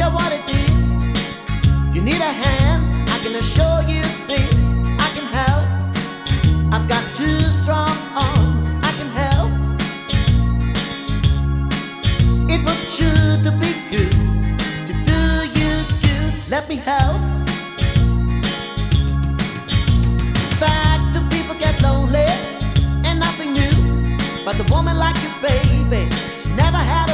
care what it is. You need a hand, I can assure you this. I can help. I've got two strong arms, I can help. It would sure to be good to do you good. Let me help. Fact, do people get lonely and nothing new, but the woman like you, baby, she never had